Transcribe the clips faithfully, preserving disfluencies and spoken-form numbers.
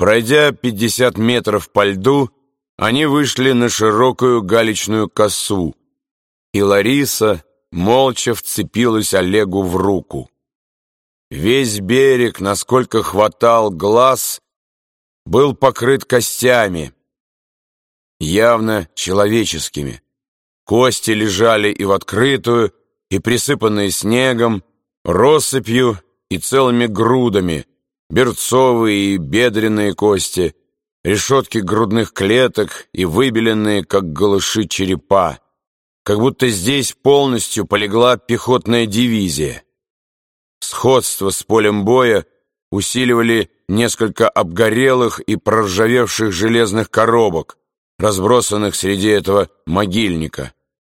Пройдя пятьдесят метров по льду, они вышли на широкую галечную косу, и Лариса молча вцепилась Олегу в руку. Весь берег, насколько хватал глаз, был покрыт костями, явно человеческими. Кости лежали и в открытую, и присыпанные снегом, россыпью и целыми грудами, берцовые и бедренные кости, решетки грудных клеток и выбеленные, как голыши, черепа, как будто здесь полностью полегла пехотная дивизия. Сходство с полем боя усиливали несколько обгорелых и проржавевших железных коробок, разбросанных среди этого могильника.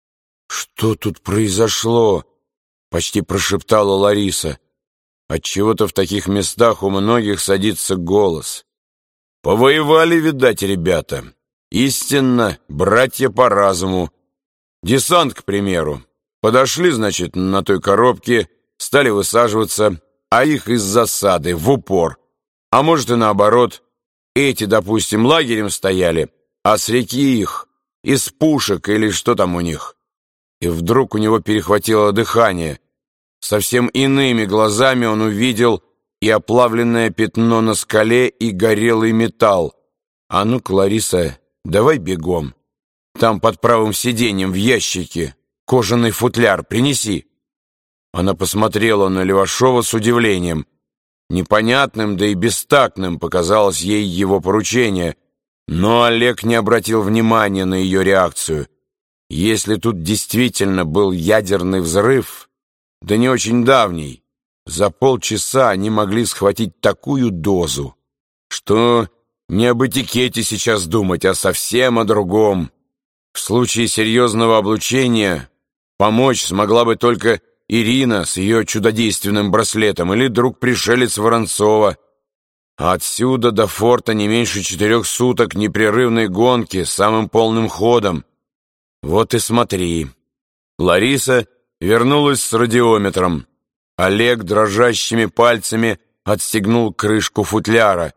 «Что тут произошло?» — почти прошептала Лариса. Отчего-то в таких местах у многих садится голос. «Повоевали, видать, ребята. Истинно, братья по разуму. Десант, к примеру. Подошли, значит, на той коробке, стали высаживаться, а их из засады, в упор. А может и наоборот. Эти, допустим, лагерем стояли, а с реки их, из пушек или что там у них». И вдруг у него перехватило дыхание. Совсем иными глазами он увидел и оплавленное пятно на скале, и горелый металл. «А ну-ка, Лариса, давай бегом. Там под правым сиденьем в ящике кожаный футляр принеси». Она посмотрела на Левашова с удивлением. Непонятным, да и бестактным показалось ей его поручение, но Олег не обратил внимания на ее реакцию. Если тут действительно был ядерный взрыв, да не очень давний, за полчаса они могли схватить такую дозу, что не об этикете сейчас думать, а совсем о другом. В случае серьезного облучения помочь смогла бы только Ирина с ее чудодейственным браслетом или друг-пришелец Воронцова. А отсюда до форта не меньше четырех суток непрерывной гонки с самым полным ходом. Вот и смотри. Лариса вернулась с радиометром. Олег дрожащими пальцами отстегнул крышку футляра.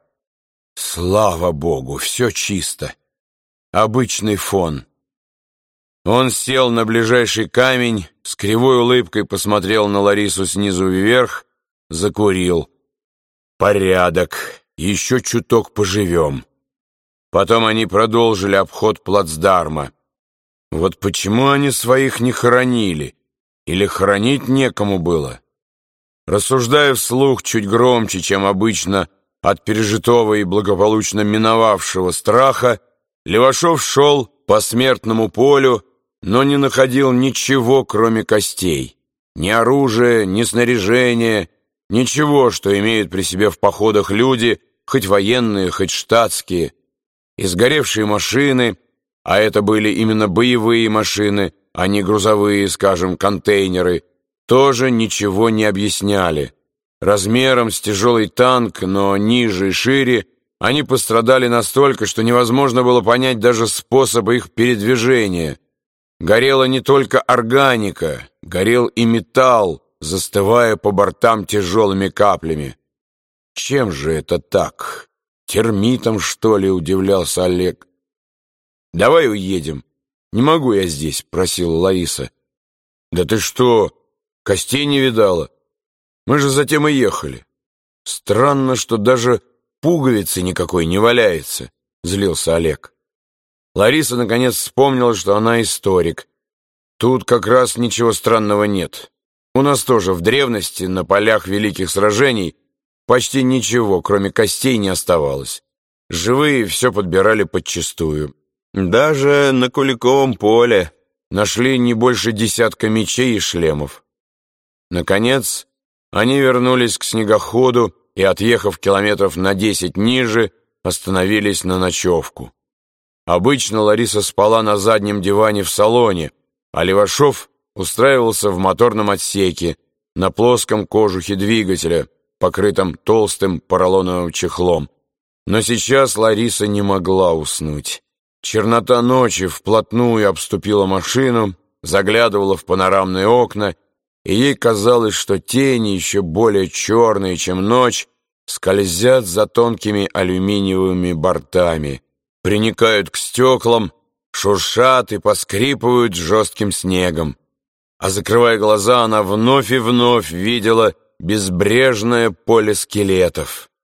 Слава богу, все чисто. Обычный фон. Он сел на ближайший камень, с кривой улыбкой посмотрел на Ларису снизу вверх, закурил. Порядок, еще чуток поживем. Потом они продолжили обход плацдарма. Вот почему они своих не хоронили? Или хоронить некому было? Рассуждая вслух чуть громче, чем обычно, от пережитого и благополучно миновавшего страха, Левашов шел по смертному полю, но не находил ничего, кроме костей. Ни оружия, ни снаряжения, ничего, что имеют при себе в походах люди, хоть военные, хоть штатские. И сгоревшие машины, а это были именно боевые машины, а не грузовые, скажем, контейнеры, тоже ничего не объясняли. Размером с тяжелый танк, но ниже и шире, они пострадали настолько, что невозможно было понять даже способ их передвижения. Горела не только органика, горел и металл, застывая по бортам тяжелыми каплями. Чем же это так? Термитом, что ли, удивлялся Олег. «Давай уедем. Не могу я здесь», — просила Лариса. «Да ты что, костей не видала? Мы же затем и ехали. Странно, что даже пуговицы никакой не валяется», — злился Олег. Лариса наконец вспомнила, что она историк. Тут как раз ничего странного нет. У нас тоже в древности на полях великих сражений почти ничего, кроме костей, не оставалось. Живые все подбирали подчистую. Даже на Куликовом поле нашли не больше десятка мечей и шлемов. Наконец, они вернулись к снегоходу и, отъехав километров на десять ниже, остановились на ночевку. Обычно Лариса спала на заднем диване в салоне, а Левашов устраивался в моторном отсеке на плоском кожухе двигателя, покрытом толстым поролоновым чехлом. Но сейчас Лариса не могла уснуть. Чернота ночи вплотную обступила машину, заглядывала в панорамные окна, и ей казалось, что тени, еще более черные, чем ночь, скользят за тонкими алюминиевыми бортами, приникают к стеклам, шуршат и поскрипывают жестким снегом. А закрывая глаза, она вновь и вновь видела безбрежное поле скелетов.